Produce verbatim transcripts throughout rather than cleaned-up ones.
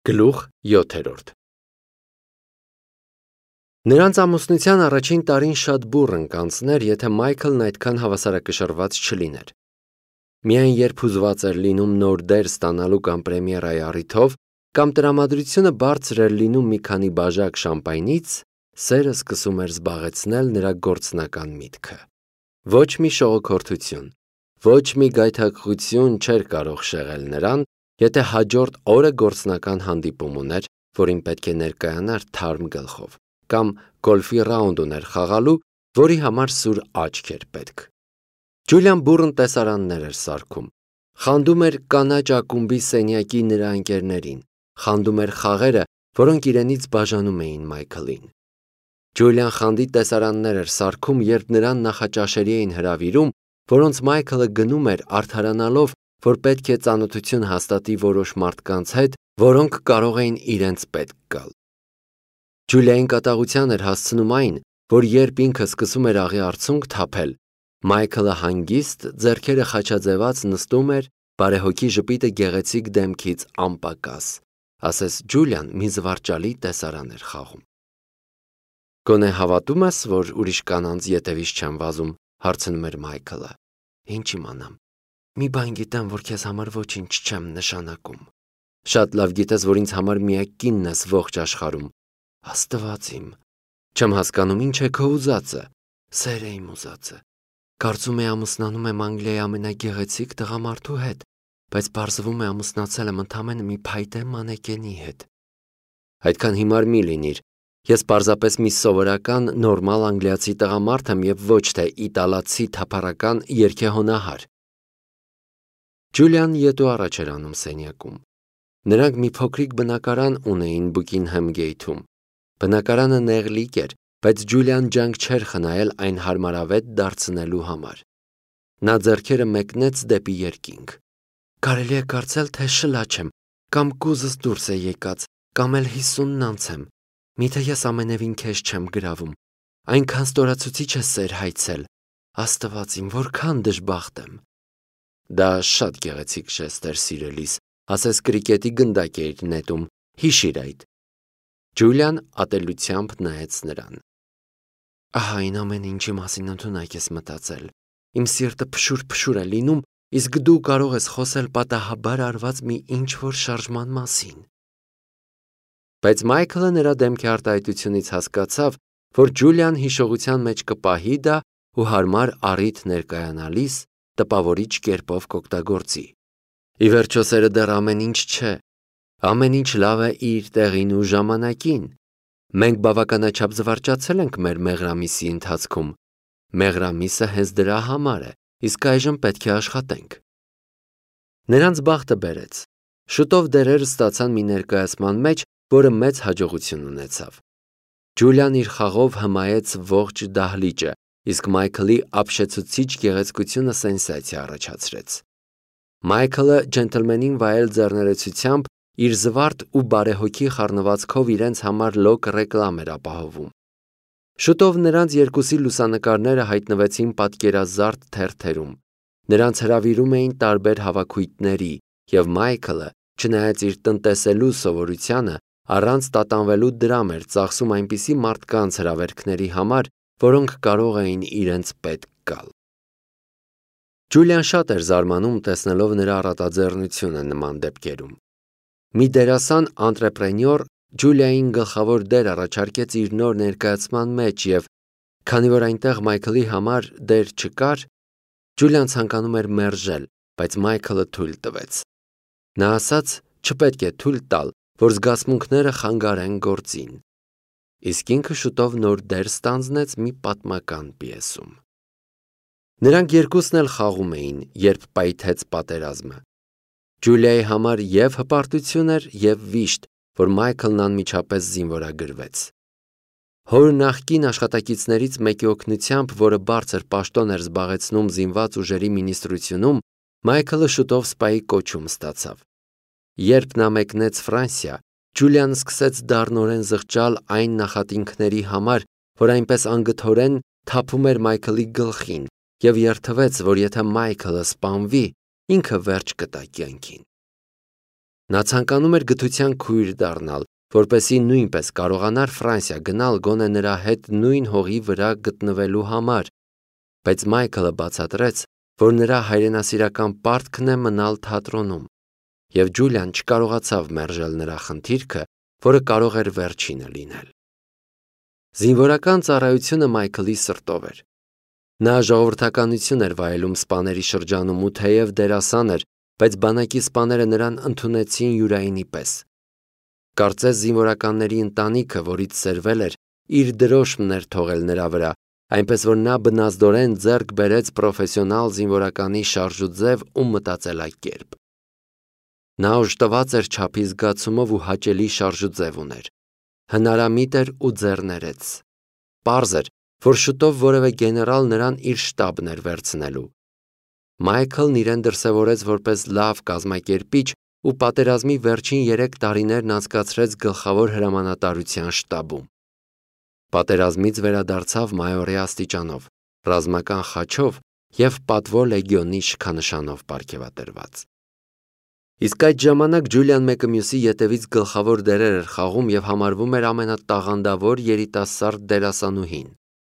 Գլուխ յոթերորդ Նրանց ամուսնության առաջին տարին շատ բուռն կանցներ, եթե Մայքլն այդքան հավասարակշռված չլիներ։ Միայն երբ հուզված էր լինում նոր դեր ստանալու կամ պրեմիերայի առիթով, կամ տրամադրությունը բարձր էր լինում մի քանի բաժակ շամպայնից, սերը սկսում էր զբաղեցնել նրա գործնական միտքը։ Ոչ մի շողոքորթություն, ոչ մի գայթակղություն չէր կարող շեղել նրան, եթե հաջորդ օրը գործնական հանդիպում ուներ, որին պետք է ներկայանար թարմ գլխով, կամ գոլֆի ռաունդ ուներ խաղալու, որի համար սուր աչք էր պետք։ Ջուլիան բուռն տեսարաններ էր սարքում, խանդում էր կանաչ ակումբի սենյակի նրա ընկերներին, խանդում էր խաղերը, որոնք իրենից բաժանում էին Մայքլին։ Ջուլիան խանդի տեսարաններ էր սարքում, երբ նրան նախաճաշերի էին հրավիրում, որոնց Մայքլը գնում էր արդարանալով, որ պետք է ծանոթություն հաստատի որոշ մարդկանց հետ, որոնք կարող էին իրենց պետք գալ։ Ջուլիային կատաղության էր հասցնում այն, որ երբ ինքը սկսում էր աղի արցունք թափել, Մայքլը հանգիստ, ձեռքերը խաչաձևած նստում էր, բարեհոգի ժպիտը գեղեցիկ դեմքից անպակաս, ասես Ջուլիան մի զվարճալի տեսարան էր խաղում։ Գոնե հավատում ես, որ ուրիշ կանանց ետևից չեն վազում, հարցնում էր Մայքլը։ Ինչ իմանամ։ Մի բան գիտեմ, որ քեզ համար ոչինչ չեմ նշանակում։ Շատ լավ գիտես, որ ինձ համար միակ կինն ես ողջ աշխարհում։ Աստված իմ։ Չեմ հասկանում, ինչ է քո ուզածը։ Սեր է իմ ուզածը։ Կարծում եմ ամուսնանում եմ Անգլիայի ամենագեղեցիկ տղամարդու հետ, բայց պարզվում է ամուսնացել եմ ընդամենը մի փայտե մանեկենի հետ։ Այդքան հիմար մի լինիր։ Ես պարզապես մի սովորական, նորմալ անգլիացի տղամարդ եմ և ոչ թե իտալացի թափառական երգեհոնահար։ Ջուլիան ետու առաջ էր անում սենյակում։ Նրանք մի փոքրիկ բնակարան ունեին Բուքինհեմ գեյթում։ Բնակարանը նեղլիկ էր, բայց Ջուլիան ջանք չէր խնայել այն հարմարավետ դարձնելու համար։ Նա ձեռքերը մեկնեց դեպի երկինք։ Կարելի է կարծել, թե շլաչ եմ, կամ կուզս դուրս է եկած, կամ էլ հիսունն անց եմ։ Միթե ես ամենևին քեզ չեմ գրավում։ Այնքան ստորացուցիչ է սեր հայցել։ Աստված իմ, որքան դժբախտ եմ։ Դա շատ գեղեցիկ ժեստ էր, սիրելիս, ասես կրիկետի գնդակ էիր նետում, հիշիր այդ։ Ջուլիան ատելությամբ նայեց նրան։ Ահա այն ամեն ինչի մասին ընդունակ ես մտածել։ Իմ սիրտը փշուր-փշուր է լինում, իսկ դու կարող ես խոսել պատահաբար արված մի ինչ-որ շարժման մասին։ Բայց Մայքլը նրա դեմքի արտահայտությունից հասկացավ, որ Ջուլիան հիշողության մեջ կպահի դա ու հարմար առիթ ներկայանալիս տպավորիչ կերպով կօգտագործի։ Ի վերջո սերը դեռ ամեն ինչ չէ։ Ամեն ինչ լավ է իր տեղին ու ժամանակին։ Մենք բավականաչափ զվարճացել ենք մեր մեղրամիսի ընթացքում։ Մեղրամիսը հենց դրա համար է, իսկ այժմ պետք է աշխատենք։ Նրանց բախտը բերեց։ Շուտով դերերը ստացան մի ներկայացման մեջ, որը մեծ հաջողություն ունեցավ։ Ջուլիան իր խաղով հմայեց ողջ դահլիճը, իսկ Մայքլի ապշեցուցիչ գեղեցկությունը սենսացիա առաջացրեց։ Մայքլը ջենտլմենին վայել ձեռներեցությամբ իր զվարթ ու բարեհոգի խառնվածքով իրենց համար լոկ ռեկլամ էր ապահովում։ Շուտով նրանց երկուսի լուսանկարները հայտնվեցին պատկերազարդ թերթերում։ Նրանց հրավիրում էին տարբեր հավաքույթների, և Մայքլը, չնայած իր տնտեսելու սովորությանը, առանց տատանվելու դրամ էր ծախսում այնպիսի մարդկանց հրավերքների համար, որոնք կարող էին իրենց պետք գալ։ Ջուլիան շատ էր զարմանում տեսնելով նրա առատաձեռնությունը նման դեպքերում։ Մի դերասան անտրեպրենյոր Ջուլիային գլխավոր դեր առաջարկեց իր նոր ներկայացման մեջ և, քանի որ այնտեղ Մայքլի համար դեր չկար, Ջուլիան ցանկանում էր մերժել, բայց Մայքլը թույլ տվեց։ Նա ասաց, չպետք է թույլ տալ, որ զգացմունքները խանգարեն գործին։ Իսկ ինքը շուտով նոր դեր ստանձնեց մի պատմական պիեսում։ Նրանք երկուսն էլ խաղում էին, երբ պայթեց պատերազմը։ Ջուլիայի համար և հպարտություն էր, և վիշտ, որ Մայքլն անմիջապես զինվորագրվեց։ Հոր նախկին աշխատակիցներից մեկի օգնությամբ, որը բարձր պաշտոն էր զբաղեցնում զինված ուժերի մինիստրությունում, Մայքլը շուտով սպայի կոչում ստացավ։ Երբ նա մեկնեց Ֆրանսիա, Ջուլիան սկսեց դառնորեն զղջալ այն նախատինքների համար, որ այնպես անգթորեն թափում էր Մայքլի գլխին, և երդվեց, որ եթե Մայքլը սպանվի, ինքը վերջ կտա կյանքին։ Նա ցանկանում էր գթության քույր դառնալ, որպեսզի նույնպես կարողանար Ֆրանսիա գնալ գոնե նրա հետ նույն հողի վրա գտնվելու համար, բայց Մայքլը բացատրեց, որ նրա հայրենասիրական պարտքն է մնալ թատրոնում, և Ջուլիան չկարողացավ մերժել նրա խնդիրքը, որը կարող էր վերջինը լինել։ Զինվորական ծառայությունը Մայքլի սրտով էր։ Նա ժողովրդականություն էր վայելում սպաների շրջանում ու թեև դերասան էր, բայց բանակի սպաները նրան ընդունեցին յուրայինի պես։ Կարծես զինվորականների ընտանիքը, որից սերվել էր, իր դրոշմն էր թողել նրա վրա, այնպես որ նա բնազդորեն ձեռք բերեց պրոֆեսիոնալ զինվորականի շարժուձև ու մտածելակերպ։ Նա օժտված էր չափի զգացումով ու հաճելի շարժուձև ուներ։ Հնարամիտ էր ու ձեռներեց։ Պարզ էր, որ շուտով որևէ գեներալ նրան իր շտաբն էր վերցնելու։ Մայքլն իրեն դրսևորեց որպես լավ կազմակերպիչ ու պատերազմի վերջին երեք տարիներն անցկացրեց գլխավոր հրամանատարության շտաբում։ Պատերազմից վերադարձավ մայորի աստիճանով, ռազմական խաչով և պատվո լեգիոնի շքանշանով պարգևատրված։ Իսկ այդ ժամանակ Ջուլիան մեկը մյուսի ետևից գլխավոր դերեր էր խաղում և համարվում էր ամենատաղանդավոր երիտասարդ դերասանուհին։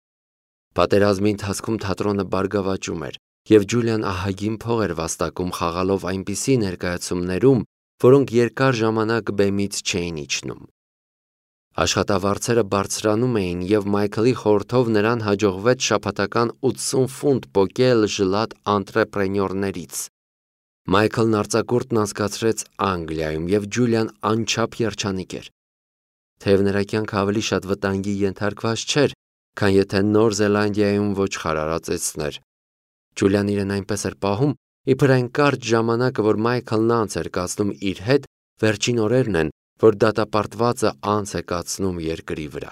Պատերազմի ընթացքում թատրոնը բարգավաճում էր, և Ջուլիան ահագին փող էր վաստակում խաղալով այնպիսի ներկայացումներում, որոնք երկար ժամանակ բեմից չէին իջնում։ Աշխատավարձերը բարձրանում էին, և Մայքլի խորհրդով նրան հաջողվեց շաբաթական ութսուն ֆունտ պոկել ժլատ անտրեպրենյորներից։ Մայքլն արձակուրդն անցկացրեց Անգլիայում, և Ջուլիան անչափ երջանիկ էր։ Թեև նրա կյանքը ավելի շատ վտանգի ենթարկված չէր, քան եթե Նոր Զելանդիայում ոչխար արածեցներ։ Ջուլիան իրեն այնպես էր պահում, իբր այն կարճ ժամանակը, որ Մայքլն անց էր կացնում իր հետ, վերջին օրերն են, որ դատապարտվածը անց է կացնում երկրի վրա։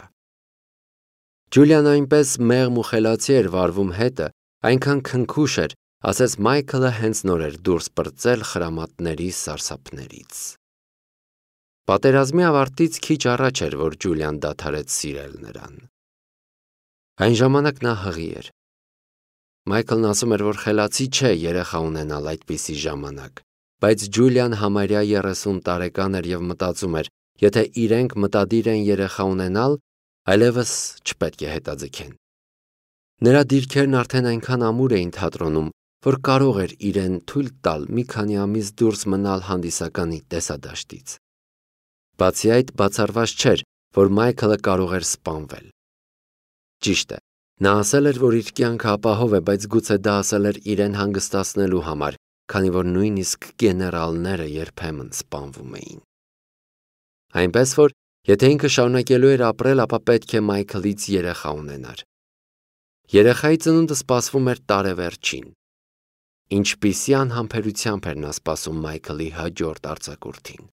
Ջուլիան այնպես մեղմ ու խելացի էր վարվում հետը, այնքան քնքուշ էր, ասես Մայքլը հենց նոր էր դուրս պրծել խրամատների սարսափներից։ Պատերազմի ավարտից քիչ առաջ էր, որ Ջուլիան դադարեց սիրել նրան։ Այն ժամանակ նա հղի էր։ Մայքլն ասում էր, որ խելացի չէ երեխա ունենալ այդպիսի ժամանակ, բայց Ջուլիան համարյա երեսուն տարեկան էր և մտածում էր, եթե իրենք մտադիր են երեխա ունենալ, այլևս չպետք է հետաձգեն։ Նրա դիրքերն արդեն այնքան ամուր էին թատրոնում, որ կարող էր իրեն թույլ տալ մի քանի ամիս դուրս մնալ հանդիսականի տեսադաշտից։ Բացի այդ, բացառված չէր, որ Մայքլը կարող էր սպանվել։ Ճիշտ է, նա ասել էր, որ իր կյանքը ապահով է, բայց գուցե դա ասել էր իրեն հանգստացնելու համար, քանի որ նույնիսկ գեներալները երբեմն սպանվում էին։ Այնպես որ, եթե ինքը շարունակելու էր ապրել, ապա պետք է Մայքլից երեխա ունենար։ Երեխայի ծնունդը սպասվում էր տարեվերջին։ Ինչպիսի անհամբերությամբ էր նա սպասում Մայքլի հաջորդ արձակուրդին։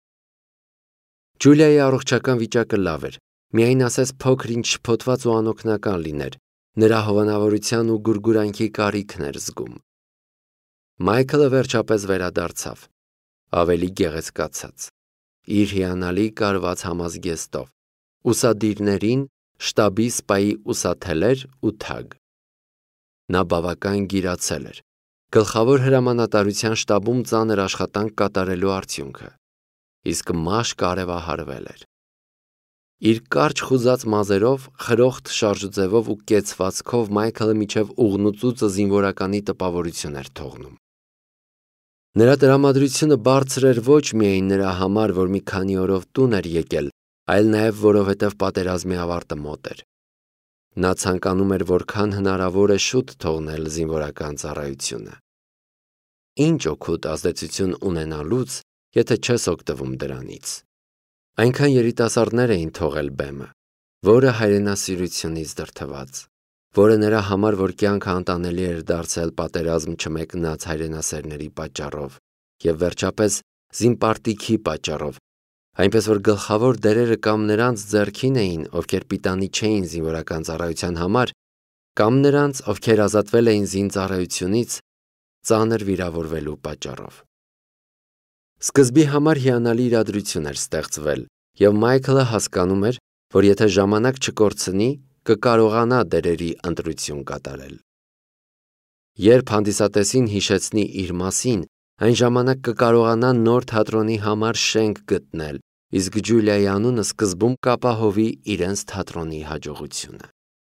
Ջուլիայի առողջական վիճակը լավ էր, միայն ասես փոքր-ինչ շփոթված ու անօգնական լիներ, նրա հովանավորության ու գուրգուրանքի կարիքն էր զգում։ Մայքլը վերջապես վերադարձավ, ավելի գեղեցկացած, իր հիանալի կարված համազգեստով, ուսադիրներին, շտաբի սպայի ուսաթելեր ու թագ։ Նա բավական գիրացել էր, գլխավոր հրամանատարության շտաբում ծանր աշխատանք կատարելու արդյունքը, իսկ մաշկը արևահարվել էր։ Իր կարճ խուզած մազերով, խրոխտ շարժուձևով ու կեցվածքով Մայքլը մինչև ուղնուծուծը զինվորականի տպավորություն էր թողնում։ Նրա տրամադրությունը բարձր էր ոչ միայն նրա համար, որ մի քանի օրով տուն էր եկել, այլ նաև որովհետև պատերազմի ավարտը մոտ էր։ Նա ցանկանում էր որքան հնարավոր է շուտ թողնել զինվորական ծառայությունը։ Ինչ օգուտ ազդեցություն ունենալուց, եթե չես օգտվում դրանից։ Այնքան երիտասարդներ էին թողել բեմը, որը հայրենասիրությունից դրդված, որը նրա համար, որ կյանքը անտանելի էր դարձել պատերազմ չմեկնած հայրենասերների պատճառով և վերջապես զինպարտիքի պատճառով, այնպես որ գլխավոր դերերը կամ նրանց ձեռքին էին, ովքեր պիտանի չէին զինվորական ծառայության համար, կամ նրանց, ովքեր ազատվել էին զինծառայությունից ծանր վիրավորվելու պատճառով։ Սկզբի համար հիանալի իրադրություն էր ստեղծվել, և Մայքլը հասկանում էր, որ եթե ժամանակ չկորցնի, կկարողանա դերերի ընտրություն կատարել։ Երբ հանդիսատեսին հիշեցնի իր մասին, Այն ժամանակ կկարողանա նոր թատրոնի համար շենք գտնել, իսկ Ջուլիայի անունը սկզբում կապահովի իրենց թատրոնի հաջողությունը։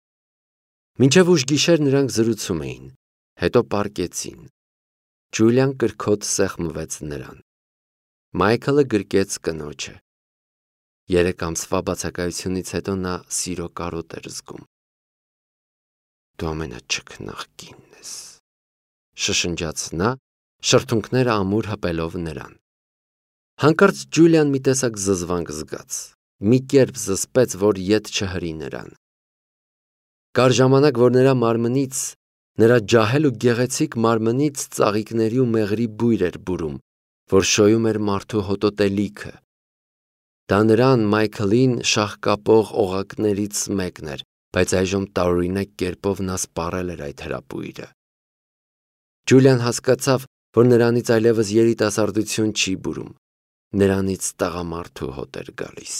Մինչև ուշ գիշեր նրանք զրուցում էին, հետո պառկեցին։ Ջուլիան կրքոտ սեղմվեց նրան։ Մայքլը գրկեց կնոջը։ Երեք ամսվա բացակայությունից հետո նա սիրո կարոտ էր զգում։ Դու ամենաչքնաղ կինն ես, շշնջաց նա, շրթունքները ամուր հպելով նրան։ Հանկարծ Ջուլիան մի տեսակ զզվանք զգաց, մի կերպ զսպեց, որ ետ չհրի նրան։ Կար ժամանակ, որ նրա մարմնից, նրա ջահել ու գեղեցիկ մարմնից ծաղիկների ու մեղրի բույր էր բուրում, որ շոյում էր մարդու հոտոտելիքը։ Դա նրան Մայքլին շաղկապող օղակներից մեկն էր, բայց այժմ տարօրինակ կերպով նա սպառել էր այդ հրապույրը։ Ջուլիան հասկացավ, որ նրանից այլևս երիտասարդություն չի բուրում, նրանից տղամարդու հոտ էր գալիս։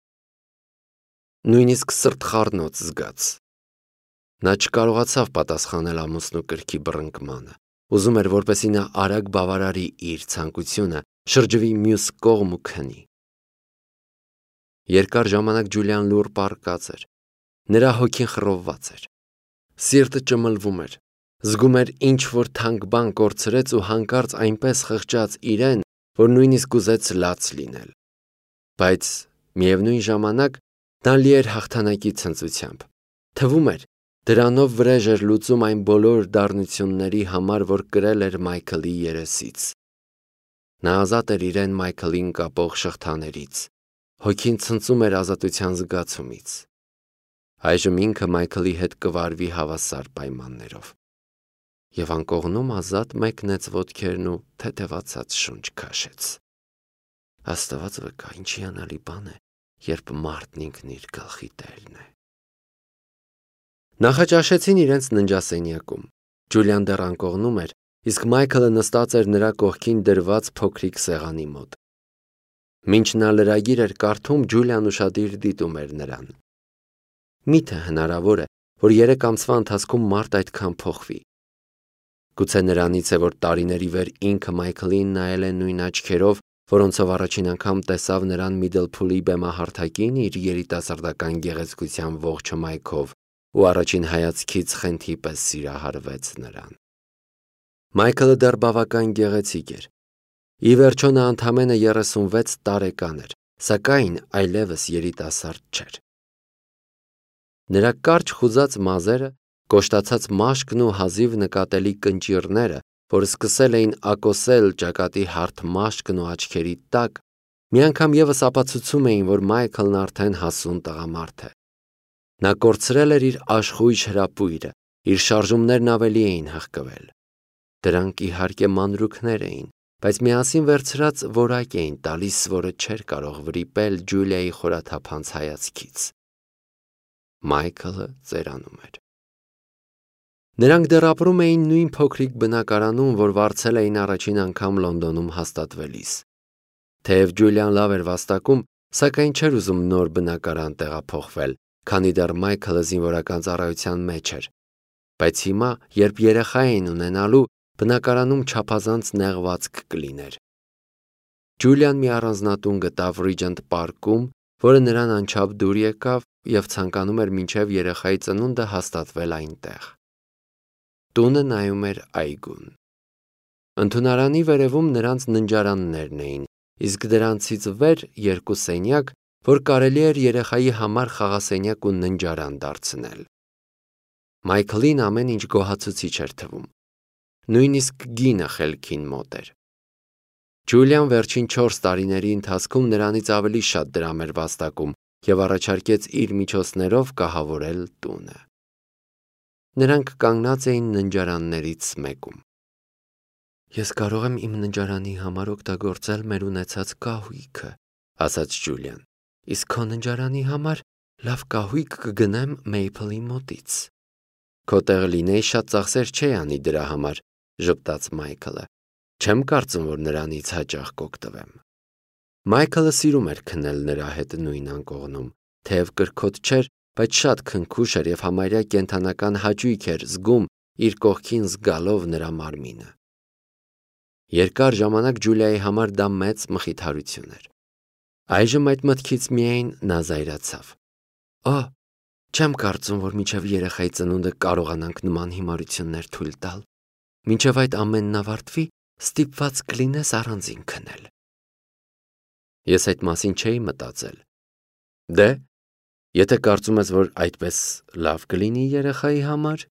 Նույնիսկ սրտխառնոց զգաց։ Նա չկարողացավ պատասխանել ամուսնու կրքի բռնկմանը, ուզում էր, որպեսզի նա արագ բավարարի իր ցանկությունը, շրջվի մյուս կողմ ու քնի։ Երկար ժամանակ Ջուլիան լուռ պառկած էր, նրա հոգին խռովված էր, սիրտը ճմլվում էր, զգում էր ինչ-որ թանկ բան կորցրեց ու հանկարծ այնպես խղճաց իրեն, որ նույնիսկ ուզեց լաց լինել։ Բայց միևնույն ժամանակ նա լի էր հաղթանակի ցնծությամբ։ Թվում էր, դրանով վրեժ էր լուծում այն բոլոր դառնությունների համար, որ կրել էր Մայքլի երեսից։ Նա ազատ էր իրեն Մայքլին կապող շղթաներից, հոգին ցնծում էր ազատության զգացումից։ Այժմ ինքը Մայքլի հետ կվարվի հավասար պայմաններով։ Եվ անկողնում ազատ մեկնեց ոտքերն ու թեթևացած շունչ քաշեց։ Աստված վկա, ինչ հիանալի բան է, երբ մարդն ինքն իր գլխի տերն է։ Նախաճաշեցին իրենց ննջասենյակում։ Ջուլիան դեռ անկողնում էր, իսկ Մայքլը նստած էր նրա կողքին դրված փոքրիկ սեղանի մոտ։ Մինչ նա լրագիր էր կարդում, Ջուլիան ուշադիր դիտում էր նրան։ Միթե հնարավոր է, որ երեք ամսվա ընթացքում մարդ այդքան փոխվի։ Գուցե նրանից է, որ տարիների վեր ինքը Մայքլին նայել է նույն աչքերով, որոնցով առաջին անգամ տեսավ նրան Միդլփուլի բեմահարթակին իր երիտասարդական գեղեցկության ողջ հմայքով ու առաջին հայացքից խենթի պես սիրահարվեց նրան։ Մայքլը դեռ բավական գեղեցիկ էր։ Ի վերջո նա ընդամենը երեսունվեց տարեկան էր, սակայն այլևս երիտասարդ չէր։ Նրա կարճ խուզած մազերը, կոշտացած մաշկն ու հազիվ նկատելի կնճիռները, որ սկսել էին ակոսել ճակատի հարթ մաշկն ու աչքերի տակ, մի անգամ ևս ապացուցում էին, որ Մայքլն արդեն հասուն տղամարդ է։ Նա կորցրել էր իր աշխույժ հրապույրը, իր շարժումներն ավելի էին հղկվել։ Դրանք իհարկե մանրուքներ էին, բայց միասին վերցրած որակ էին տալիս, որը չէր կարող վրիպել Ջուլիայի խորաթափանց հայացքից։ Մայքլը ծերանում էր։ Նրանք դեռ ապրում էին նույն փոքրիկ բնակարանում, որ վարձել էին առաջին անգամ Լոնդոնում հաստատվելիս։ Թեև Ջուլիան լավ էր վաստակում, սակայն չէր ուզում նոր բնակարան տեղափոխվել, քանի դեռ Մայքլը զինվորական ծառայության մեջ էր։ Բայց հիմա, երբ երեխա էին ունենալու, բնակարանում չափազանց նեղվածք կլիներ։ Ջուլիան մի առանձնատուն գտավ Ռիջենտ պարկում, որը նրան անչափ դուր եկավ և ցանկանում էր մինչև երեխայի ծնունդը հաստատվել այնտեղ։ Տունը նայում էր այգուն։ Ընդունարանի վերևում նրանց ննջարաններն էին, իսկ դրանցից վեր երկու սենյակ, որ կարելի էր երեխայի համար խաղասենյակ ու ննջարան դարձնել։ Մայքլին ամեն ինչ գոհացուցիչ էր թվում։ Նույնիսկ գինը խելքին մոտ էր։ Ջուլիան վերջին չորս տարիների ընթացքում նրանից ավելի շատ դրամ էր վաստակում և առաջարկեց իր միջոցներով կահավորել տունը։ Նրանք կանգնած էին ննջարաններից մեկում։ Ես կարող եմ իմ ննջարանի համար օգտագործել մեր ունեցած կահույքը, ասաց Ջուլիան, իսկ քո ննջարանի համար լավ կահույք կգնեմ Մեյփլի մոտից։ Քո տեղը լինեի շատ ծախսեր չէի անի դրա համար, ժպտաց Մայքլը։ Չեմ կարծում, որ նրանից հաճախ կօգտվեմ։ Մայքլը սիրում էր քնել նրա հետ նույն անկողնում, թեև կրքոտ չէր, բայց շատ քնքուշ էր և համարյա կենդանական հաճույք էր զգում իր կողքին զգալով նրա մարմինը։ Երկար ժամանակ Ջուլիայի համար դա մեծ մխիթարություն էր։ Այժմ այդ մտքից միայն նա զայրացավ։ Օ, չեմ կարծում, որ մինչև երեխայի ծնունդը կարողանանք նման հիմարություններ թույլ տալ։ Մինչև այդ ամենն ավարտվի, ստիպված կլինես առանձին քնել։ Ես այդ մասին չէի մտածել։ Դե, եթե կարծում ես, որ այդպես լավ կլինի երեխայի համար,